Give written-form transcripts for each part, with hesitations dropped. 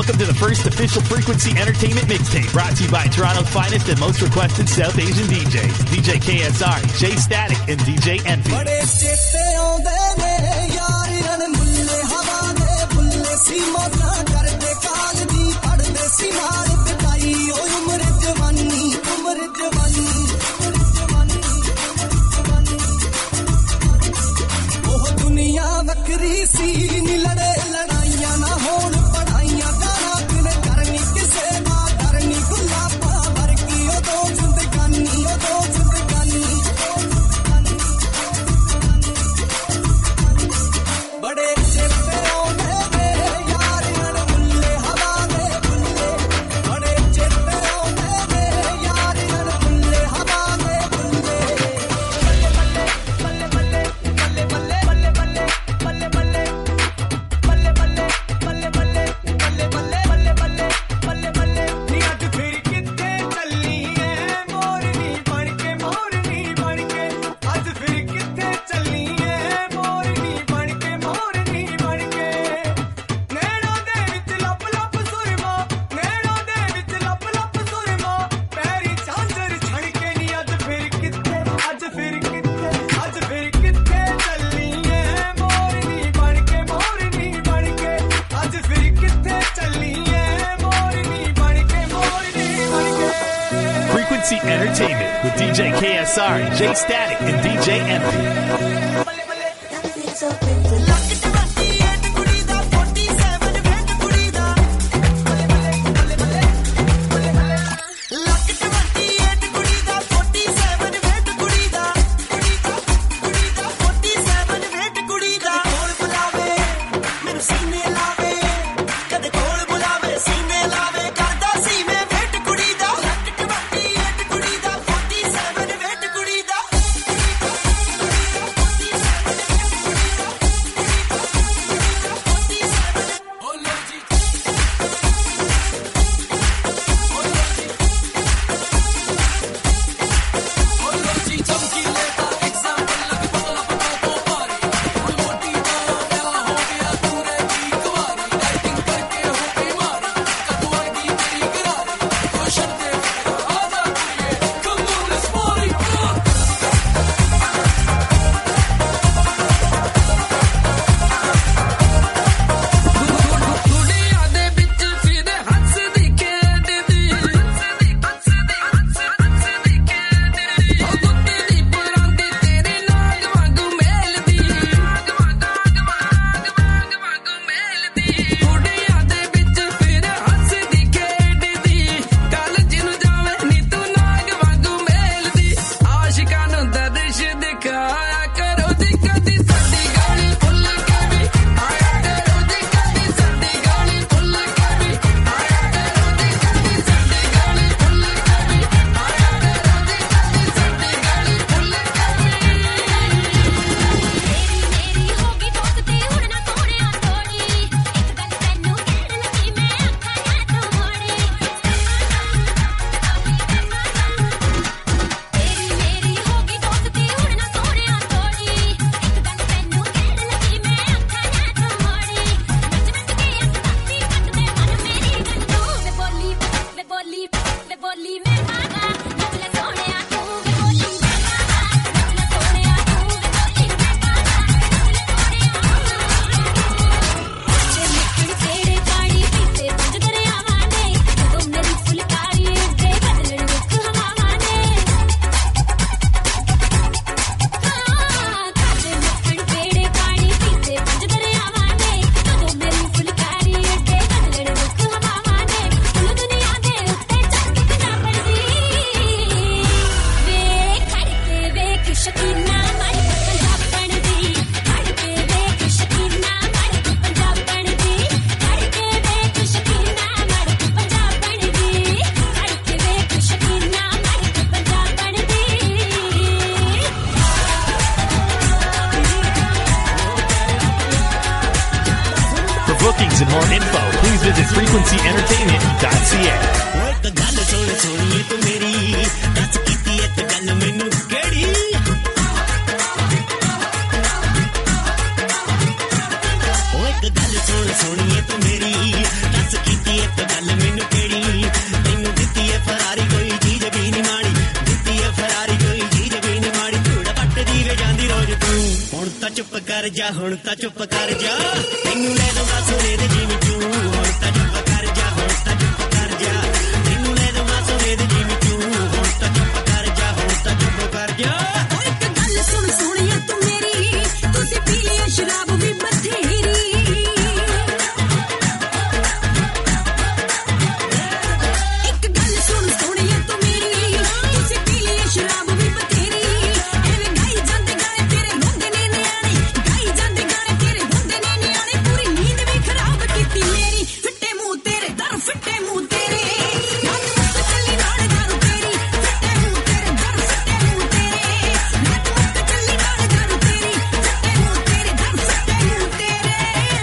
Welcome to the first official Frequency Entertainment mixtape, brought to you by Toronto's finest and most requested South Asian DJs, DJ KSR, J Static, and DJ Envy. Entertainment with DJ KSR, J Static, and DJ Envy. bookings and more info, please visit frequencyentertainment.ca. ਜਾ ਹੁਣ ਤਾਂ ਚੁੱਪ ਕਰ ਜਾ ਤੈਨੂੰ ਲੈ ਦਵਾਂ ਸੋਨੇ ਦੇ ਜਿਵੇਂ ਤੂੰ ਹੁਣ ਤਾਂ ਚੁੱਪ ਕਰ ਜਾ ਹੁਣ ਤਾਂ ਚੁੱਪ ਕਰ ਜਾ ਤੈਨੂੰ ਲੈ ਦਵਾਂ ਸੋਨੇ ਦੇ ਜਿਵੇਂ ਤੂੰ ਹੁਣ ਤਾਂ ਚੁੱਪ ਕਰ ਜਾ ਹੁਣ ਤਾਂ ਚੁੱਪ ਕਰ ਜਾ ਓ ਇੱਕ ਗੱਲ ਸੁਣ ਸੋਹਣੀਆ ਤੂੰ ਮੇਰੀ ਤੁਸੀਂ ਪੀ ਲਿਆ ਸ਼ਰਾਬ ਵੀ ਬਥੇਰੀ ਇੱਕ ਗੱਲ ਸੁਣ ਸੋਹਣੀਆ ਤੂੰ ਮੇਰੀ ਤੁਸੀਂ ਪੀ ਲਿਆ ਸ਼ਰਾਬ ਵੀ ਬਥੇਰੀ ਐਵੇਂ ਗਾਈ ਜਾਂਦੇ ਗਾਣੇ ਤੇਰੇ ਹੁੰਦੇ ਨੇ ਨਿਆਣੇ ਗਾਈ ਜਾਂਦੇ ਗਾਣੇ ਤੇਰੇ ਹੁੰਦੇ ਨੇ ਨਿਆਣੇ ਪੂਰੀ ਨੀਂਦ ਵੀ ਖਰਾਬ ਕੀਤੀ ਮੇਰੀ ਫਿੱਟੇ ਮੂੰਹ ਤੇਰੇ ਦਰ ਫਿੱਟੇ ਮੂੰਹ ਤੇਰੇ ਰਾਤ ਮੁੱਕ ਚੱਲੀ ਨਾਲ ਦਾਰੂ ਤੇਰੀ ਫਿੱਟੇ ਮੂੰਹ ਤੇਰੇ ਦਰ ਫਿੱਟੇ ਮੂੰਹ ਤੇਰੇ ਰਾਤ ਮੁੱਕ ਚੱਲੀ ਨਾਲ ਦਾਰੂ ਤੇਰੀ ਫਿੱਟੇ ਮੂੰਹ ਤੇਰੇ ਦਰ ਫਿੱਟੇ ਮੂੰਹ ਤੇਰੇ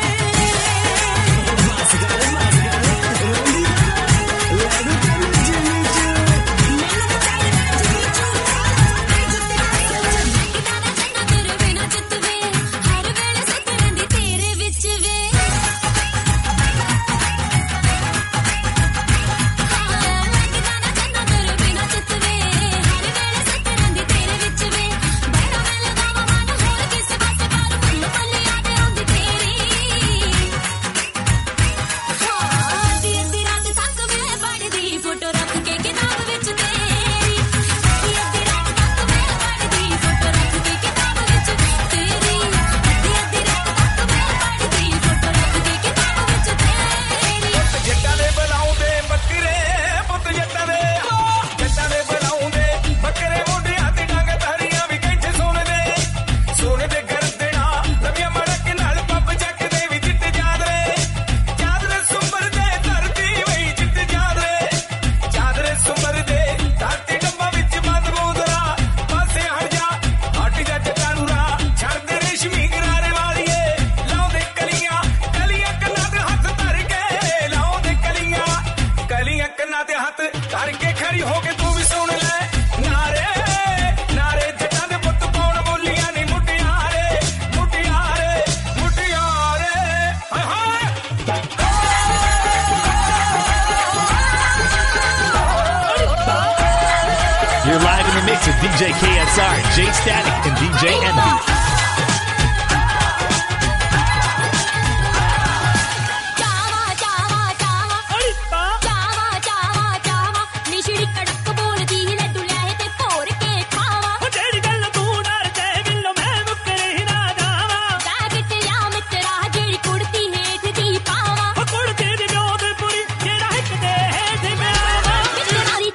You're live in the mix with DJ KSR, Jay Static, and DJ Envy.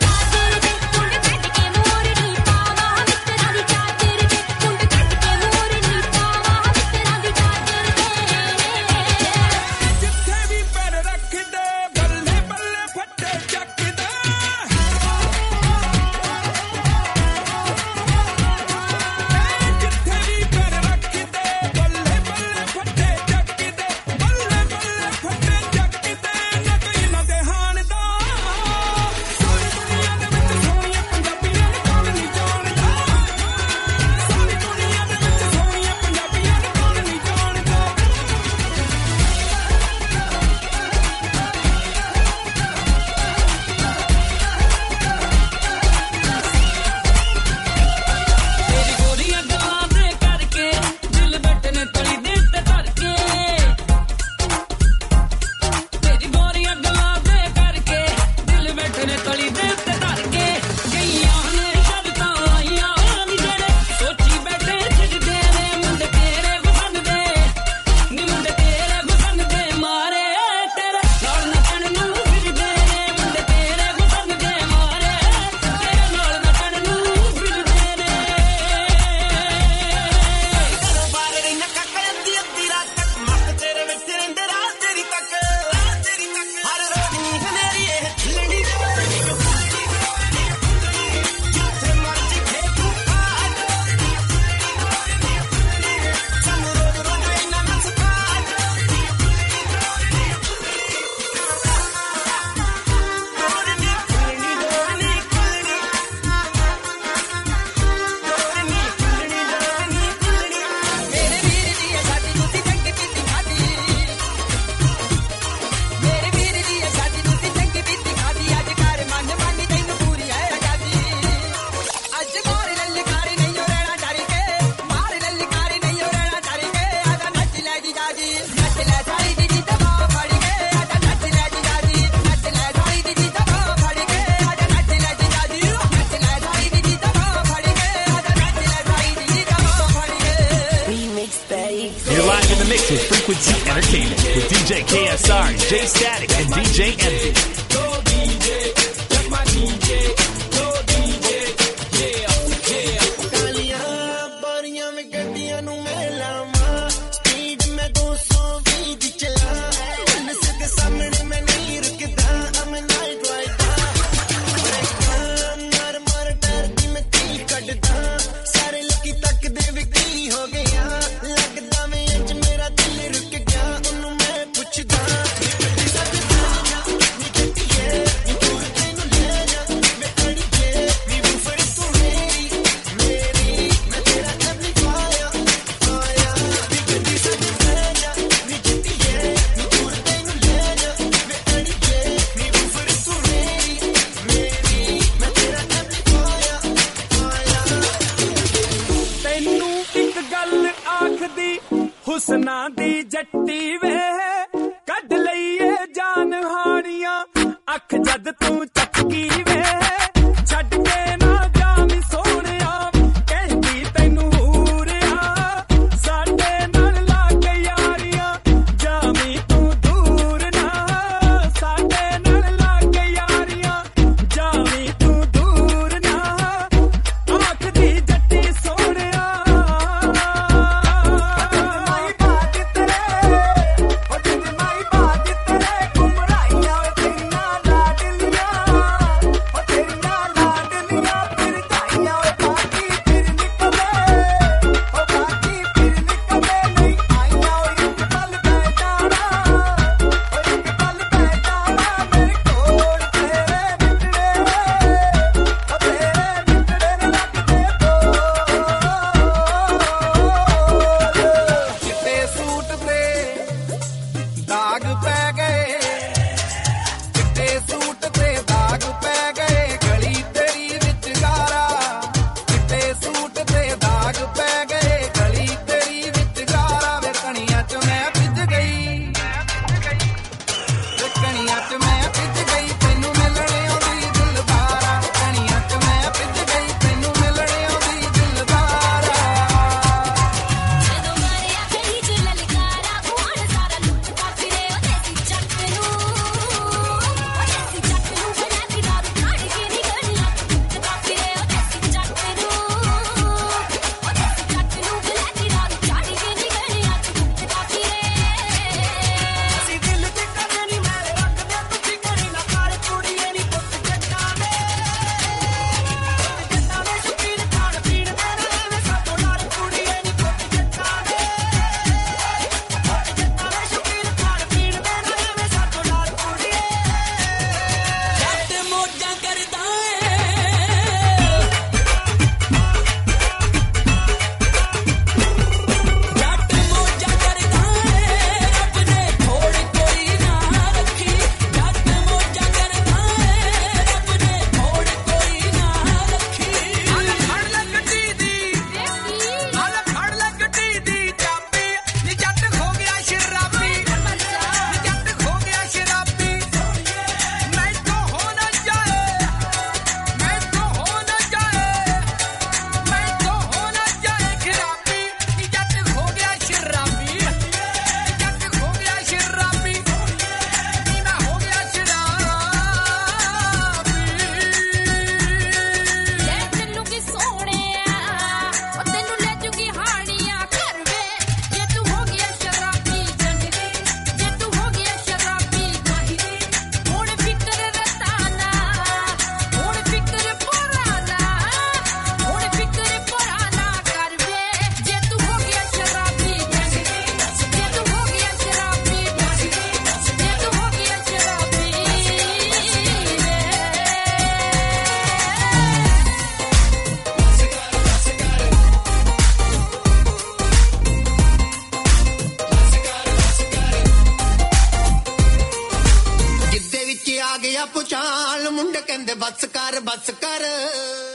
More DJ KSR, Jay Static, and DJ Envy. ਹੁਸਨਾ ਦੀ ਜੱਟੀ ਵੇ ਕੱਢ ਲਈਏ ਜਾਨ ਹਾਣੀਆਂ ਅੱਖ ਜਦ ਤੂੰ ਚੱਕੀ ਵੇ ਛੱਡ ਕੇ ਨਾ ਜਾਵੀਂ ਸੋਹਣਿਆ ਕਹਿੰਦੀ ਤੈਨੂੰ ਹੂਰਿਆ ਸਾਡੇ ਨਾਲ ਲਾ ਕੇ ਯਾਰੀਆਂ ਜਾਵੀਂ ਤੂੰ ਦੂਰ ਨਾ ਸਾਡੇ ਨਾਲ ਲਾ ਕੇ ਯਾਰੀਆਂ ਜਾਵੀਂ ਤੂੰ ਦੂਰ ਨਾ ਅੱਖ ਦੀ ਜੱਟੀ ਸੋਹਣਿਆ ਪੁਚਾਲ ਮੁੰਡੇ ਕਹਿੰਦੇ ਬੱਸ ਕਰ